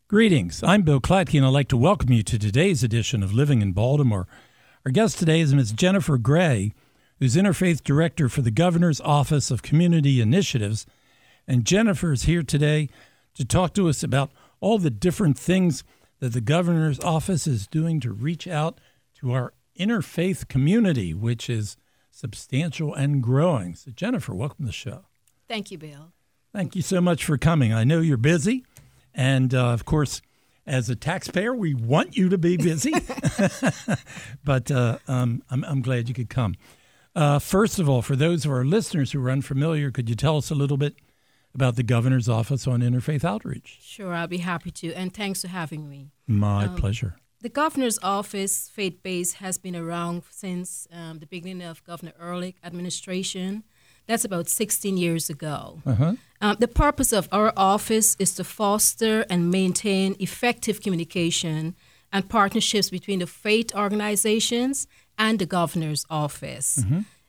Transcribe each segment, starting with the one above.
Greetings. I'm Bill Klatke, and I'd like to welcome you to today's edition of Living in Baltimore. Our guest today is Ms. Jennifer Gray, who's Interfaith Director for the Governor's Office of Community Initiatives. And Jennifer is here today to talk to us about all the different things that the Governor's Office is doing to reach out to our interfaith community, which is substantial and growing. So, Jennifer, welcome to the show. Thank you, Bill. Thank you so much for coming. I know you're busy. And, of course, as a taxpayer, we want you to be busy. But I'm glad you could come. First of all, for those of our listeners who are unfamiliar, could you tell us a little bit about the Governor's Office on Interfaith Outreach? Sure, I'll be happy to. And thanks for having me. My pleasure. The Governor's Office, faith-based, has been around since the beginning of Governor Ehrlich administration. That's about 16 years ago. The purpose of our office is to foster and maintain effective communication and partnerships between the faith organizations and the Governor's Office.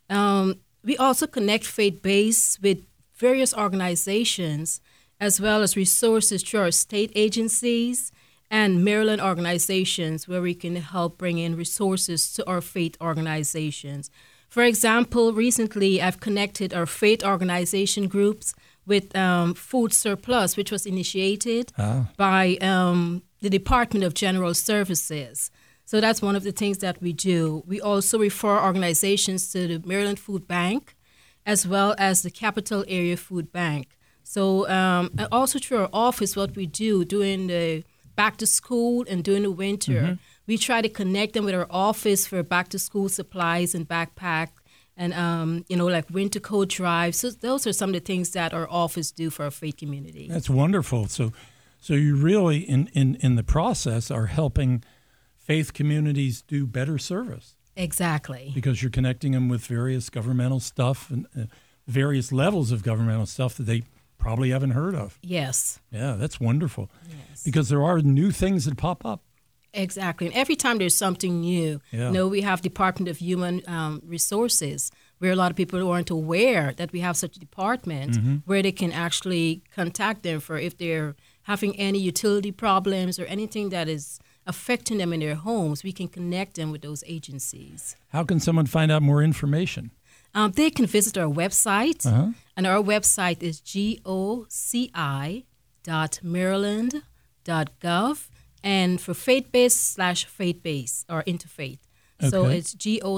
We also connect faith-based with various organizations as well as resources through our state agencies and Maryland organizations where we can help bring in resources to our faith organizations. For example, recently I've connected our faith organization groups with Food Surplus, which was initiated by the Department of General Services. So that's one of the things that we do. We also refer organizations to the Maryland Food Bank as well as the Capital Area Food Bank. So and also through our office, what we do during the back to school and during the winter, we try to connect them with our office for back-to-school supplies and backpack and, like winter coat drives. So those are some of the things that our office do for our faith community. That's wonderful. So you really, in the process, are helping faith communities do better service. Exactly. Because you're connecting them with various governmental stuff and various levels of governmental stuff that they probably haven't heard of. Yes. Yeah, that's wonderful. Yes. Because there are new things that pop up. Exactly. And every time there's something new, we have Department of Human Resources, where a lot of people aren't aware that we have such a department where they can actually contact them for if they're having any utility problems or anything that is affecting them in their homes. We can connect them with those agencies. How can someone find out more information? They can visit our website, and our website is goci.maryland.gov. And for faith-based/faith-based or interfaith. Okay. So it's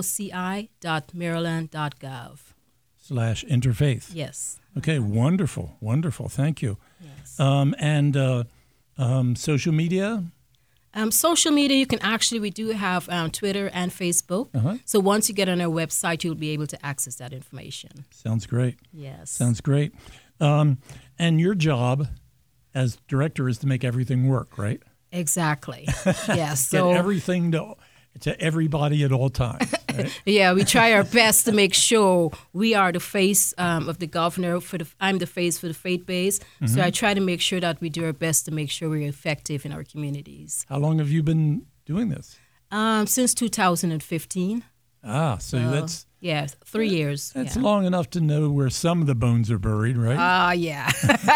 goci.maryland.gov. / Yes. Okay, wonderful. Thank you. Yes. Social media? Social media, you can we do have Twitter and Facebook. So once you get on our website, you'll be able to access that information. Sounds great. Yes. Sounds great. And your job as director is to make everything work, right? Exactly. Yes. Get everything to everybody at all times. Right? Yeah, we try our best to make sure we are the face of the governor. I'm the face for the faith base. So I try to make sure that we do our best to make sure we're effective in our communities. How long have you been doing this? Since 2015. So that's... Yeah, 3 years. That's long enough to know where some of the bones are buried, right? Yeah.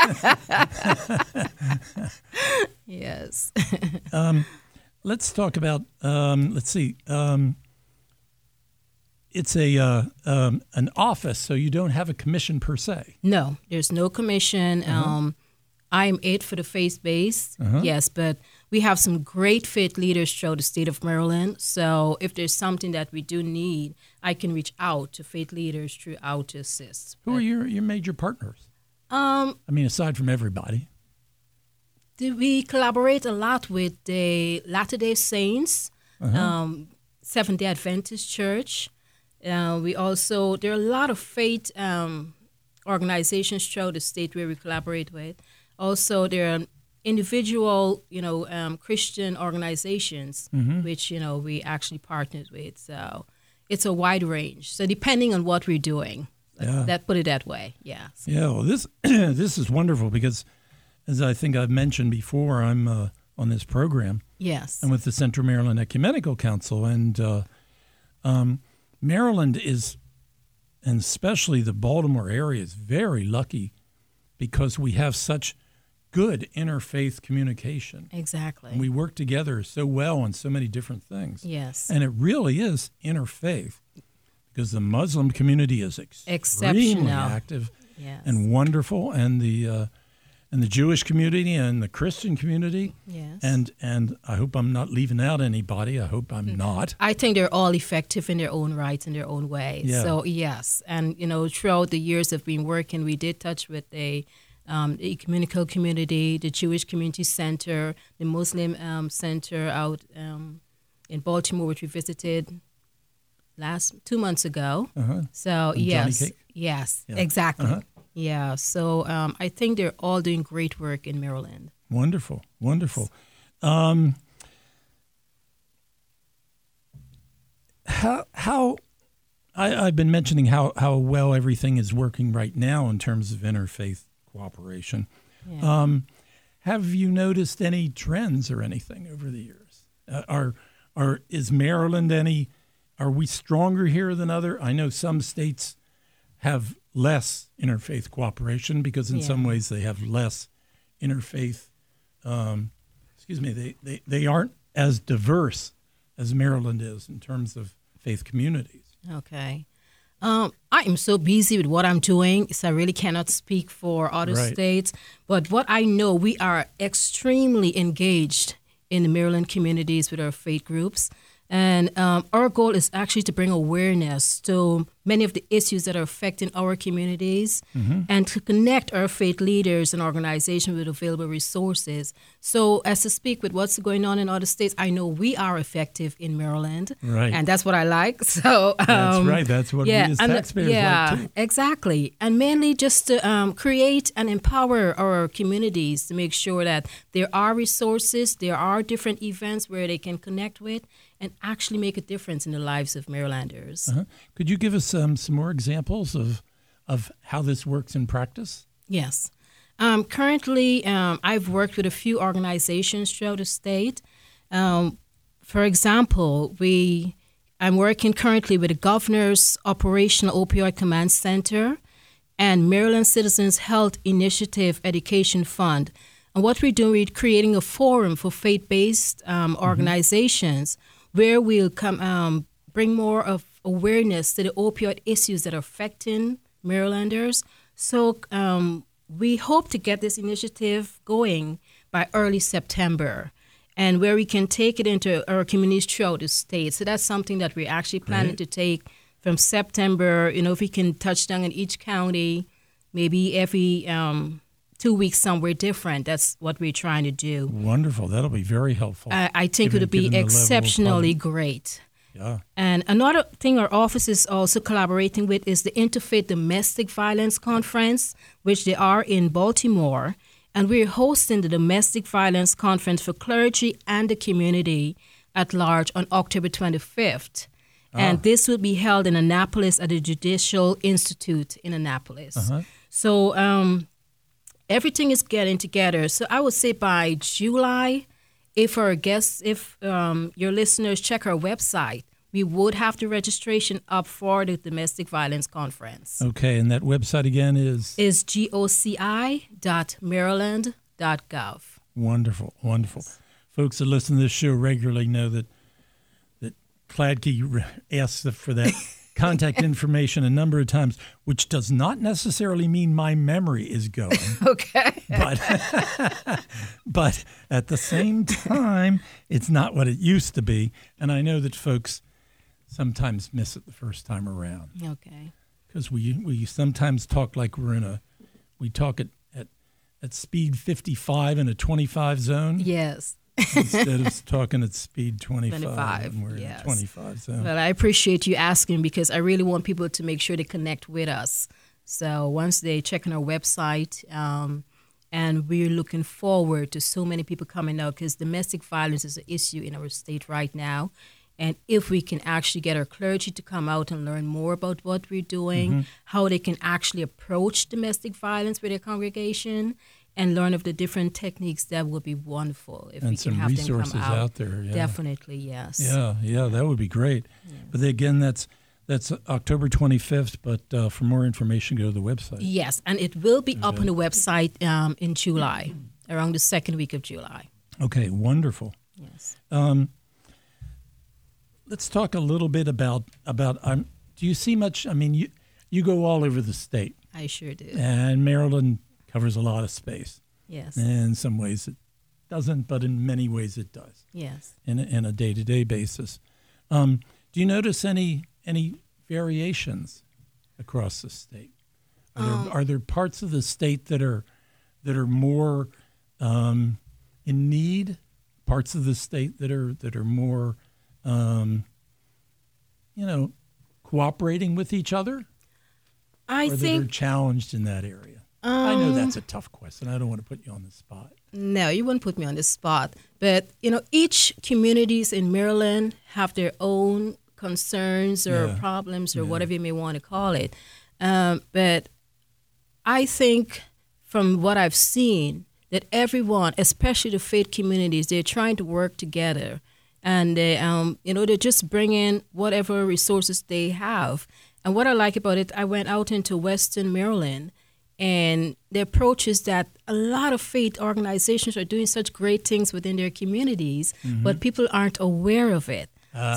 Yes. Let's talk about, it's an office, so you don't have a commission per se. No, there's no commission. I am it for the faith base, yes, but we have some great faith leaders throughout the state of Maryland. So if there's something that we do need, I can reach out to faith leaders throughout to assist. Who are your major partners? Aside from everybody. We collaborate a lot with the Latter-day Saints, Seventh-day Adventist Church. There are a lot of faith organizations throughout the state where we collaborate with. Also, there are individual, Christian organizations, which, we actually partnered with. So it's a wide range. So depending on what we're doing, put it that way. Yeah. So. Yeah. Well, this is wonderful because, as I think I've mentioned before, I'm on this program. Yes. I'm with the Central Maryland Ecumenical Council, and Maryland is, and especially the Baltimore area, is very lucky because we have such good interfaith communication. Exactly. And we work together so well on so many different things. Yes. And it really is interfaith because the Muslim community is extremely active and wonderful, and the Jewish community and the Christian community. Yes. And I hope I'm not leaving out anybody. I hope I'm not. I think they're all effective in their own rights, in their own way. Yeah. So, yes. And, throughout the years of being working, we did touch with the ecumenical community, the Jewish Community Center, the Muslim Center out in Baltimore, which we visited 2 months ago. Uh-huh. So, and yes, exactly. Uh-huh. Yeah, so I think they're all doing great work in Maryland. Wonderful. I've been mentioning how well everything is working right now in terms of interfaith cooperation. Yeah. Have you noticed any trends or anything over the years? Is Maryland are we stronger here than other? I know some states have less interfaith cooperation because in some ways they have less interfaith, they aren't as diverse as Maryland is in terms of faith communities. Okay. I am so busy with what I'm doing, so I really cannot speak for other states. But what I know, we are extremely engaged in the Maryland communities with our faith groups. And our goal is actually to bring awareness to many of the issues that are affecting our communities and to connect our faith leaders and organizations with available resources. So as to speak with what's going on in other states, I know we are effective in Maryland. Right. And that's what I like. So that's right. That's what we as taxpayers like too. Exactly. And mainly just to create and empower our communities to make sure that there are resources, there are different events where they can connect with and actually make a difference in the lives of Marylanders. Uh-huh. Could you give us some more examples of how this works in practice? Yes. Currently, I've worked with a few organizations throughout the state. For example, I'm working currently with the Governor's Operational Opioid Command Center and Maryland Citizens Health Initiative Education Fund. And what we're doing, we're creating a forum for faith-based organizations where we'll bring more of awareness to the opioid issues that are affecting Marylanders. So we hope to get this initiative going by early September, and where we can take it into our communities throughout the state. So that's something that we're actually planning to take from September. If we can touch down in each county, maybe every 2 weeks somewhere different. That's what we're trying to do. Wonderful. That'll be very helpful. I think it would be exceptionally great. Yeah. And another thing our office is also collaborating with is the Interfaith Domestic Violence Conference, which they are in Baltimore. And we're hosting the Domestic Violence Conference for clergy and the community at large on October 25th. And this will be held in Annapolis at the Judicial Institute in Annapolis. Uh-huh. So everything is getting together. So I would say by July, if your listeners check our website, we would have the registration up for the Domestic Violence Conference. Okay, and that website again is goci.maryland.gov. Wonderful. Folks that listen to this show regularly know that Kladke asks for that contact information a number of times, which does not necessarily mean my memory is going. Okay. But at the same time, it's not what it used to be. And I know that folks sometimes miss it the first time around. Okay. Because we sometimes talk like we talk at speed 55 in a 25 zone. Yes. Instead of talking at speed 25 and we're in a 25 zone. Well, I appreciate you asking because I really want people to make sure they connect with us. So once they check on our website, and we're looking forward to so many people coming out because domestic violence is an issue in our state right now. And if we can actually get our clergy to come out and learn more about what we're doing, how they can actually approach domestic violence with their congregation, and learn of the different techniques, that would be wonderful. If we can have them come out. And some resources out there. Yeah. Definitely, yes. Yeah, that would be great. Yes. But again, that's October 25th, but for more information, go to the website. Yes, and it will be up on the website in July. around the second week of July. Okay, wonderful. Yes. Let's talk a little bit about do you see much? I mean, you go all over the state. I sure do. And Maryland covers a lot of space. Yes. And in some ways it doesn't, but in many ways it does. Yes. In a day-to-day basis. Do you notice any variations across the state? Are there parts of the state that are more in need? Parts of the state that are more cooperating with each other? I or think that are challenged in that area? I know that's a tough question. I don't want to put you on the spot. No, you wouldn't put me on the spot. But, each communities in Maryland have their own concerns or problems or whatever you may want to call it. But I think from what I've seen that everyone, especially the faith communities, they're trying to work together. And they, they just bring in whatever resources they have. And what I like about it, I went out into Western Maryland, and the approach is that a lot of faith organizations are doing such great things within their communities, but people aren't aware of it.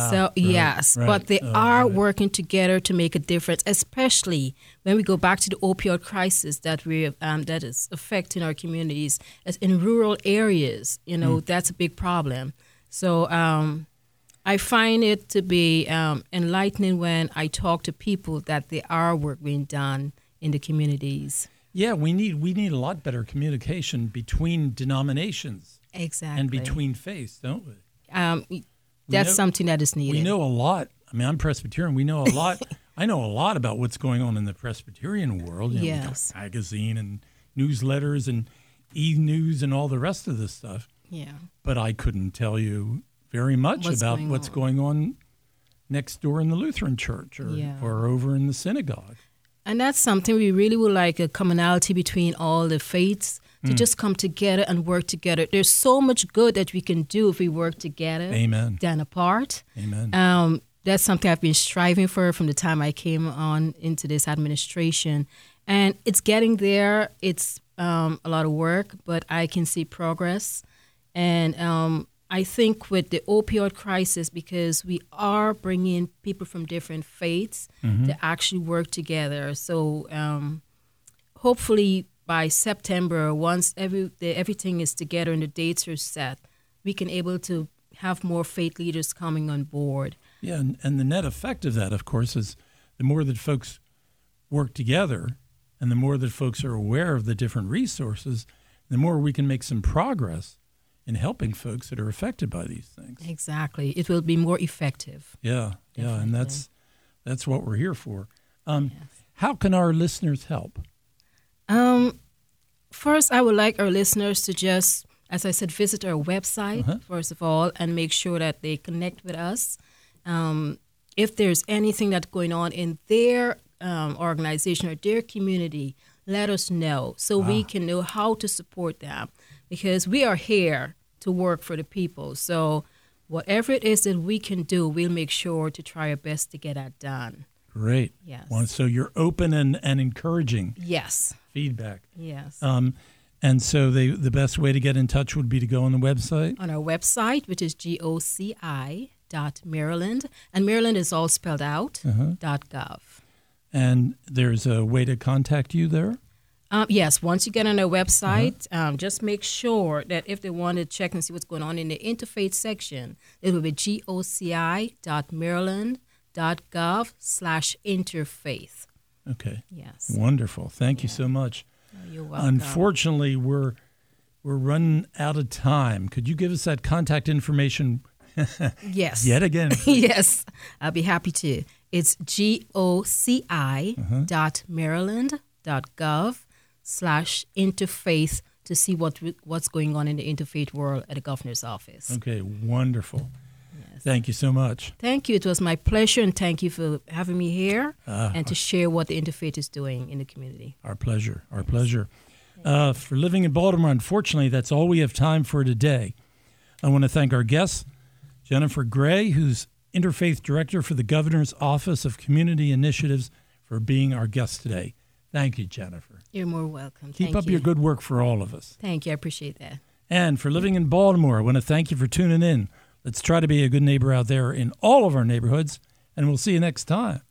But they are working together to make a difference, especially when we go back to the opioid crisis that that is affecting our communities. As in rural areas, that's a big problem. So I find it to be enlightening when I talk to people that there are work being done in the communities. Yeah, we need a lot better communication between denominations. Exactly. And between faiths, don't we? That's something that is needed. We know a lot. I mean, I'm Presbyterian. We know a lot. I know a lot about what's going on in the Presbyterian world. Yes. Magazine and newsletters and e-news and all the rest of this stuff. Yeah. But I couldn't tell you very much about what's going on next door in the Lutheran church or over in the synagogue. And that's something we really would like, a commonality between all the faiths to just come together and work together. There's so much good that we can do if we work together than apart. Amen. That's something I've been striving for from the time I came on into this administration. And it's getting there. It's a lot of work, but I can see progress. And I think with the opioid crisis, because we are bringing people from different faiths to actually work together. So hopefully by September, once everything is together and the dates are set, we can able to have more faith leaders coming on board. Yeah, and the net effect of that, of course, is the more that folks work together and the more that folks are aware of the different resources, the more we can make some progress in helping folks that are affected by these things. Exactly. It will be more effective. Yeah, and that's what we're here for. How can our listeners help? First, I would like our listeners to just, as I said, visit our website, first of all, and make sure that they connect with us. If there's anything that's going on in their organization or their community, let us know so we can know how to support them, because we are here to work for the people. So whatever it is that we can do, we'll make sure to try our best to get that done. Great. Yes. Well, so you're open and encouraging. Yes. Feedback. Yes. And so the best way to get in touch would be to go on the website? On our website, which is goci.maryland, and Maryland is all spelled out, .gov. And there's a way to contact you there? Yes, once you get on our website, just make sure that if they want to check and see what's going on in the interfaith section, it will be goci.maryland.gov/interfaith. Okay. Yes. Wonderful. Thank you so much. Oh, you're welcome. Unfortunately, we're running out of time. Could you give us that contact information? Yes. Yet again. Yes, I'll be happy to. It's goci.maryland.gov/interfaith to see what's going on in the interfaith world at the governor's office. Okay, wonderful. Yes. Thank you so much. Thank you. It was my pleasure, and thank you for having me here and to share what the interfaith is doing in the community. Our pleasure. Our pleasure. For Living in Baltimore, unfortunately, that's all we have time for today. I want to thank our guests, Jennifer Gray, who's Interfaith Director for the Governor's Office of Community Initiatives, for being our guest today. Thank you, Jennifer. You're more welcome. Keep up your good work for all of us. Thank you. I appreciate that. And for Living in Baltimore, I want to thank you for tuning in. Let's try to be a good neighbor out there in all of our neighborhoods, and we'll see you next time.